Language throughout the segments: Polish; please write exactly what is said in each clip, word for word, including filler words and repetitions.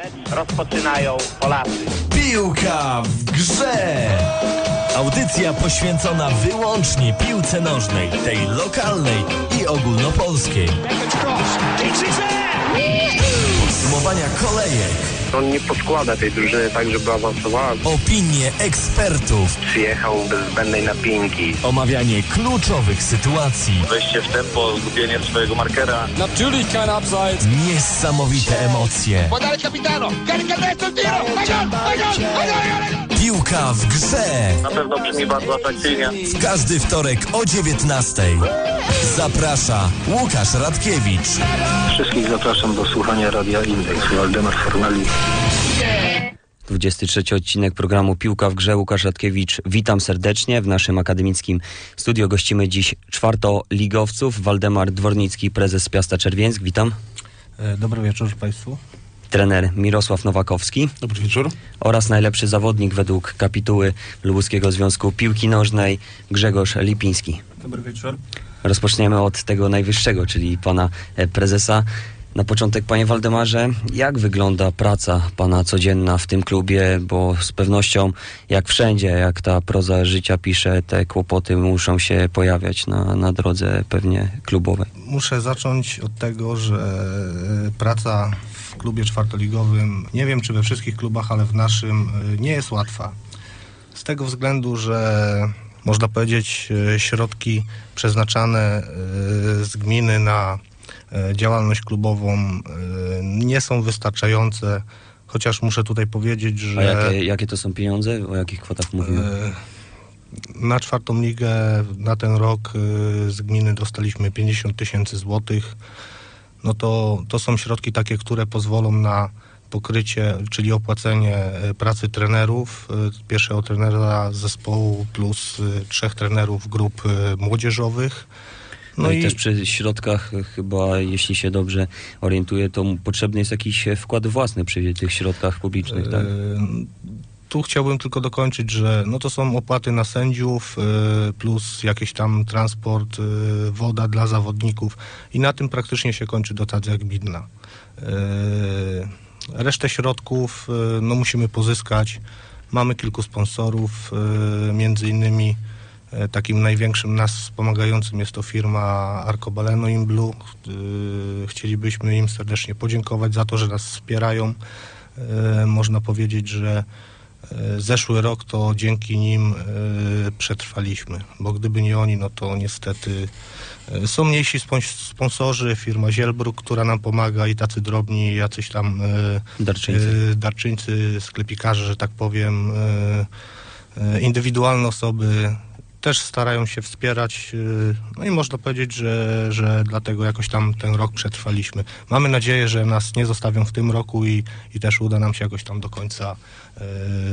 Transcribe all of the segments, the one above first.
Mecz rozpoczynają Polacy. Piłka w grze! Audycja poświęcona wyłącznie piłce nożnej, tej lokalnej i ogólnopolskiej. Podsumowania kolejek. On nie podkłada tej drużyny tak, żeby awansowała. Opinie ekspertów. Przyjechał bez zbędnej napinki. Omawianie kluczowych sytuacji. Wejście w tempo, zgubienie swojego markera. Natürlich kein Abseits. Niesamowite emocje. Podale capitano. Carica destro il tiro. Gol, gol, gol. Piłka w grze. Na pewno brzmi bardzo atrakcyjnie. W każdy wtorek o dziewiętnastej. Zaprasza Łukasz Radkiewicz. Wszystkich zapraszam do słuchania Radia Indeks. Waldemar Fornali. dwudziesty trzeci odcinek programu Piłka w grze. Łukasz Radkiewicz. Witam serdecznie. W naszym akademickim studio gościmy dziś czwartoligowców. Waldemar Dwornicki, prezes Piasta Czerwieńsk. Witam. Dobry wieczór Państwu. Trener Mirosław Nowakowski. Dobry wieczór. Oraz najlepszy zawodnik według kapituły Lubuskiego Związku Piłki Nożnej Grzegorz Lipiński. Dobry wieczór. Rozpoczniemy od tego najwyższego, czyli pana prezesa. Na początek, panie Waldemarze, jak wygląda praca pana codzienna w tym klubie, bo z pewnością jak wszędzie, jak ta proza życia pisze, te kłopoty muszą się pojawiać na, na drodze pewnie klubowej. Muszę zacząć od tego, że praca w klubie czwartoligowym, nie wiem czy we wszystkich klubach, ale w naszym nie jest łatwa. Z tego względu, że można powiedzieć środki przeznaczane z gminy na działalność klubową nie są wystarczające, chociaż muszę tutaj powiedzieć, że... A jakie, jakie to są pieniądze? O jakich kwotach mówimy? Na czwartą ligę na ten rok z gminy dostaliśmy pięćdziesiąt tysięcy złotych. No to, to są środki takie, które pozwolą na pokrycie, czyli opłacenie pracy trenerów, pierwszego trenera zespołu plus trzech trenerów grup młodzieżowych. No, no i, i też przy środkach chyba, jeśli się dobrze orientuję, to potrzebny jest jakiś wkład własny przy tych środkach publicznych, tak? Tu chciałbym tylko dokończyć, że no to są opłaty na sędziów plus jakiś tam transport, woda dla zawodników i na tym praktycznie się kończy dotacja gminna. Resztę środków no musimy pozyskać. Mamy kilku sponsorów, między innymi takim największym nas wspomagającym jest to firma Arcobaleno in Blue. Chcielibyśmy im serdecznie podziękować za to, że nas wspierają. Można powiedzieć, że zeszły rok to dzięki nim przetrwaliśmy, bo gdyby nie oni, no to niestety są mniejsi sponsorzy, firma Zielbruk, która nam pomaga i tacy drobni, jacyś tam darczyńcy, darczyńcy sklepikarze, że tak powiem, indywidualne osoby też starają się wspierać, no i można powiedzieć, że, że dlatego jakoś tam ten rok przetrwaliśmy. Mamy nadzieję, że nas nie zostawią w tym roku i, i też uda nam się jakoś tam do końca yy,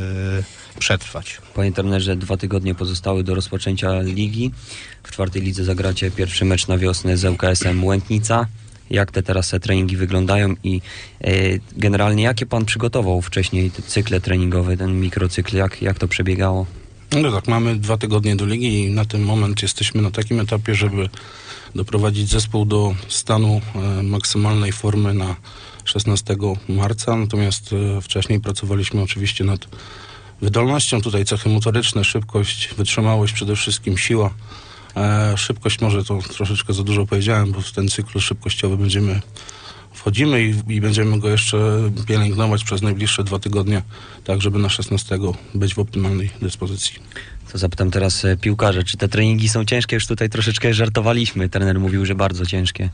przetrwać. Panie trenerze, dwa tygodnie pozostały do rozpoczęcia ligi. W czwartej lidze zagracie pierwszy mecz na wiosnę z L K S-em Łętnica. Jak te teraz treningi wyglądają i yy, generalnie jakie pan przygotował wcześniej te cykle treningowe, ten mikrocykl, jak, jak to przebiegało? No tak, mamy dwa tygodnie do ligi i na ten moment jesteśmy na takim etapie, żeby doprowadzić zespół do stanu e, maksymalnej formy na szesnastego marca, natomiast e, wcześniej pracowaliśmy oczywiście nad wydolnością, tutaj cechy motoryczne, szybkość, wytrzymałość, przede wszystkim siła. E, szybkość może to troszeczkę za dużo powiedziałem, bo w ten cykl szybkościowy będziemy wchodzimy i, i będziemy go jeszcze pielęgnować przez najbliższe dwa tygodnie, tak żeby na szesnastego być w optymalnej dyspozycji. To zapytam teraz e, piłkarze, czy te treningi są ciężkie? Już tutaj troszeczkę żartowaliśmy, trener mówił, że bardzo ciężkie.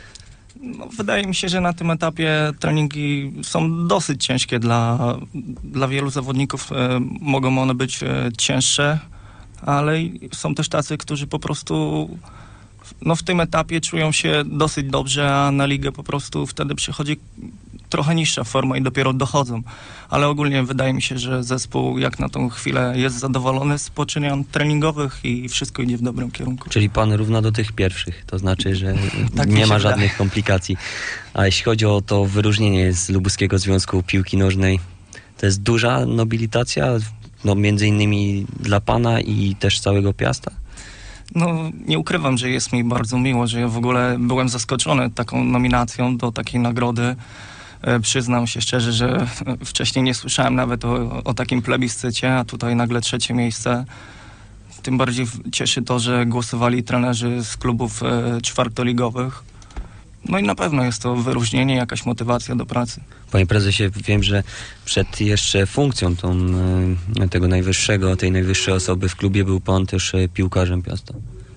No, wydaje mi się, że na tym etapie treningi są dosyć ciężkie dla, dla wielu zawodników. E, mogą one być e, cięższe, ale są też tacy, którzy po prostu no, w tym etapie czują się dosyć dobrze, a na ligę po prostu wtedy przychodzi trochę niższa forma i dopiero dochodzą. Ale ogólnie wydaje mi się, że zespół jak na tą chwilę jest zadowolony z poczynań treningowych i wszystko idzie w dobrym kierunku. Czyli pan równa do tych pierwszych, to znaczy, że tak nie ma żadnych wydaje. komplikacji. A jeśli chodzi o to wyróżnienie z Lubuskiego Związku Piłki Nożnej, to jest duża nobilitacja, no między innymi dla pana i też całego Piasta? No, nie ukrywam, że jest mi bardzo miło, że ja w ogóle byłem zaskoczony taką nominacją do takiej nagrody. E, przyznam się szczerze, że wcześniej nie słyszałem nawet o, o takim plebiscycie, a tutaj nagle trzecie miejsce. Tym bardziej cieszy to, że głosowali trenerzy z klubów e, czwartoligowych. No i na pewno jest to wyróżnienie, jakaś motywacja do pracy. Panie prezesie, wiem, że przed jeszcze funkcją tą, e, tego najwyższego, tej najwyższej osoby w klubie był pan też e, piłkarzem Piasta.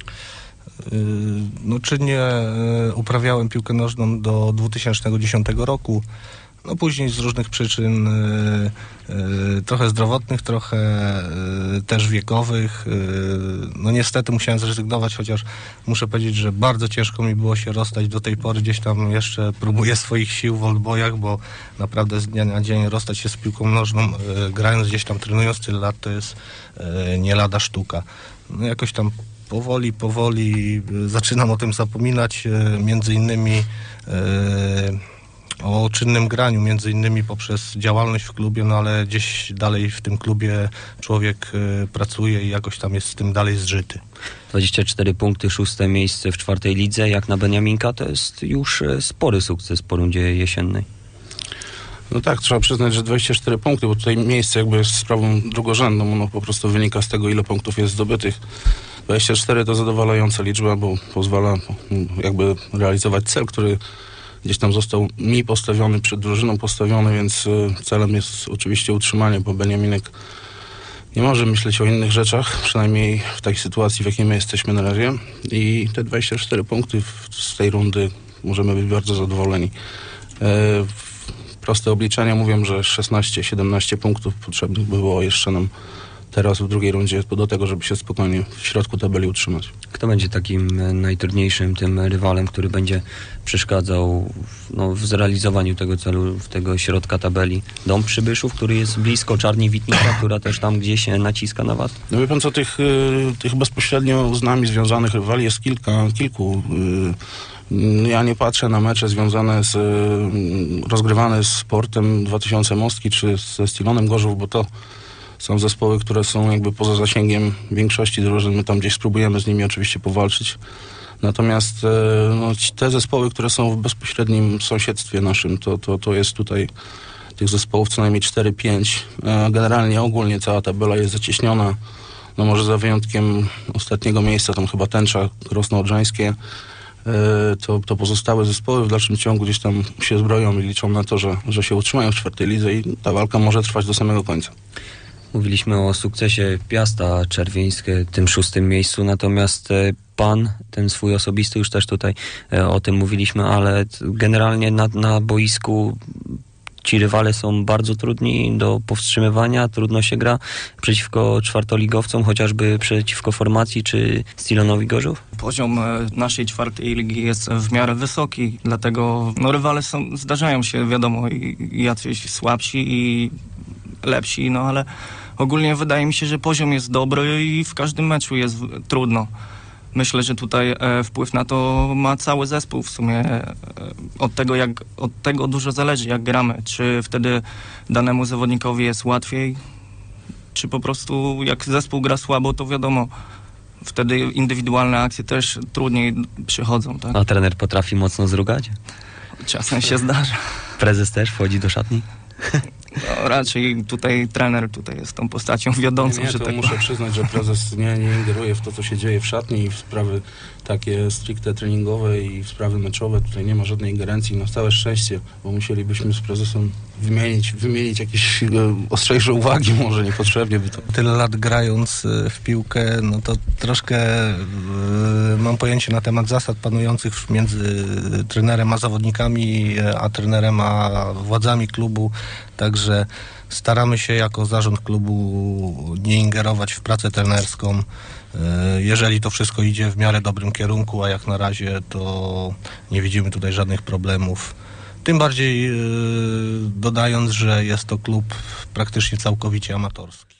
No czynnie uprawiałem piłkę nożną do dwa tysiące dziesiątego roku. No później z różnych przyczyn, y, y, trochę zdrowotnych, trochę y, też wiekowych. Y, no niestety musiałem zrezygnować, chociaż muszę powiedzieć, że bardzo ciężko mi było się rozstać do tej pory. Gdzieś tam jeszcze próbuję swoich sił w oldboyach, bo naprawdę z dnia na dzień rozstać się z piłką nożną, y, grając gdzieś tam, trenując tyle lat, to jest y, nie lada sztuka. No jakoś tam powoli, powoli y, zaczynam o tym zapominać, y, między innymi y, o czynnym graniu, między innymi poprzez działalność w klubie, no ale gdzieś dalej w tym klubie człowiek y, pracuje i jakoś tam jest z tym dalej zżyty. dwadzieścia cztery punkty, szóste miejsce w czwartej lidze, jak na Beniaminka, to jest już e, spory sukces po rundzie jesiennej. No tak, trzeba przyznać, że dwadzieścia cztery punkty, bo tutaj miejsce jakby jest sprawą drugorzędną, ono po prostu wynika z tego, ile punktów jest zdobytych. dwadzieścia cztery to zadowalająca liczba, bo pozwala jakby realizować cel, który gdzieś tam został mi postawiony, przed drużyną postawiony, więc celem jest oczywiście utrzymanie, bo Beniaminek nie może myśleć o innych rzeczach, przynajmniej w takiej sytuacji, w jakiej my jesteśmy na razie. I te dwadzieścia cztery punkty z tej rundy możemy być bardzo zadowoleni. E, proste obliczenia mówią, że szesnaście siedemnaście punktów potrzebnych było jeszcze nam teraz w drugiej rundzie do tego, żeby się spokojnie w środku tabeli utrzymać. Kto będzie takim najtrudniejszym tym rywalem, który będzie przeszkadzał no, w zrealizowaniu tego celu, w tego środka tabeli? Dom Przybyszów, który jest blisko Czarni Witnika, która też tam gdzieś naciska na was? No wie pan co, tych, tych bezpośrednio z nami związanych rywali jest kilka, kilku. Ja nie patrzę na mecze związane z rozgrywane z Sportem dwa tysiące Mostki czy ze Stilonem Gorzów, bo to są zespoły, które są jakby poza zasięgiem większości drużyn. My tam gdzieś spróbujemy z nimi oczywiście powalczyć. Natomiast no, te zespoły, które są w bezpośrednim sąsiedztwie naszym, to, to, to jest tutaj tych zespołów co najmniej cztery pięć. Generalnie ogólnie cała tabela jest zacieśniona. No może za wyjątkiem ostatniego miejsca, tam chyba Tęcza, Krosno Odrzańskie, to, to pozostałe zespoły w dalszym ciągu gdzieś tam się zbroją i liczą na to, że, że się utrzymają w czwartej lidze i ta walka może trwać do samego końca. Mówiliśmy o sukcesie Piasta Czerwieńskie, tym szóstym miejscu, natomiast pan, ten swój osobisty, już też tutaj o tym mówiliśmy, ale generalnie na, na boisku ci rywale są bardzo trudni do powstrzymywania, trudno się gra przeciwko czwartoligowcom, chociażby przeciwko Formacji czy Stilonowi Gorzów? Poziom naszej czwartej ligi jest w miarę wysoki, dlatego no, rywale są, zdarzają się, wiadomo, i jacyś słabsi i lepsi, no ale ogólnie wydaje mi się, że poziom jest dobry i w każdym meczu jest trudno. Myślę, że tutaj e, wpływ na to ma cały zespół w sumie. E, od tego, jak, od tego dużo zależy, jak gramy. Czy wtedy danemu zawodnikowi jest łatwiej, czy po prostu jak zespół gra słabo, to wiadomo, wtedy indywidualne akcje też trudniej przychodzą. Tak? A trener potrafi mocno zrugać? Czasem się zdarza. Prezes też wchodzi do szatni? No, raczej tutaj trener tutaj jest tą postacią wiodącą, nie, nie, że to tak muszę przyznać, że prezes nie, nie ingeruje w to, co się dzieje w szatni i w sprawy takie stricte treningowe i w sprawy meczowe. Tutaj nie ma żadnej ingerencji, na całe szczęście, bo musielibyśmy z prezesem wymienić, wymienić jakieś e, ostrzejsze uwagi, może niepotrzebnie by to. Tyle lat grając w piłkę, no to troszkę y, mam pojęcie na temat zasad panujących między trenerem a zawodnikami, a trenerem a władzami klubu, także staramy się jako zarząd klubu nie ingerować w pracę trenerską. Jeżeli to wszystko idzie w miarę dobrym kierunku, a jak na razie, to nie widzimy tutaj żadnych problemów. Tym bardziej dodając, że jest to klub praktycznie całkowicie amatorski.